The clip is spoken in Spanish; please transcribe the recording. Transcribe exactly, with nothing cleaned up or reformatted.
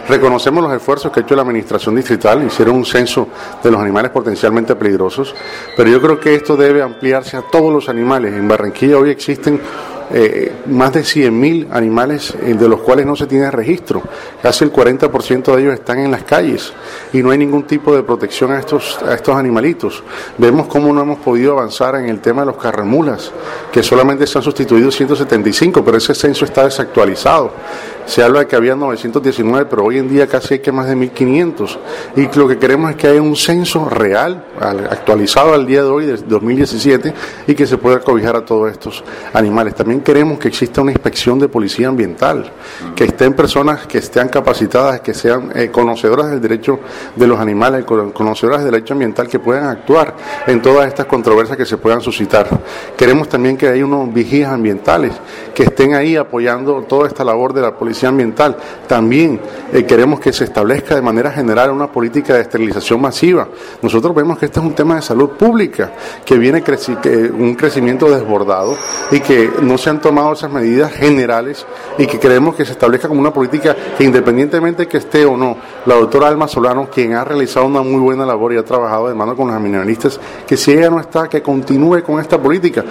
Reconocemos los esfuerzos que ha hecho la administración distrital, hicieron un censo de los animales potencialmente peligrosos, pero yo creo que esto debe ampliarse a todos los animales. En Barranquilla hoy existen Eh, más de cien mil animales eh, de los cuales no se tiene registro. Casi el cuarenta por ciento de ellos están en las calles y no hay ningún tipo de protección a estos, a estos animalitos. Vemos cómo no hemos podido avanzar en el tema de los carremulas, que solamente se han sustituido ciento setenta y cinco, pero ese censo está desactualizado. Se habla de que había novecientos diecinueve, pero hoy en día casi hay que más de mil quinientos. Y lo que queremos es que haya un censo real, actualizado al día de hoy, de dos mil diecisiete, y que se pueda cobijar a todos estos animales. También queremos que exista una inspección de policía ambiental, que estén personas que estén capacitadas, que sean eh, conocedoras del derecho de los animales, conocedoras del derecho ambiental, que puedan actuar en todas estas controversias que se puedan suscitar. Queremos también que haya unos vigías ambientales que estén ahí apoyando toda esta labor de la policía ambiental. También eh, queremos que se establezca de manera general una política de esterilización masiva. Nosotros vemos que este es un tema de salud pública, que viene creci- que un crecimiento desbordado y que no se han tomado esas medidas generales, y que creemos que se establezca como una política que, independientemente que esté o no la doctora Alma Solano, quien ha realizado una muy buena labor y ha trabajado de mano con los animalistas, que si ella no está, que continúe con esta política,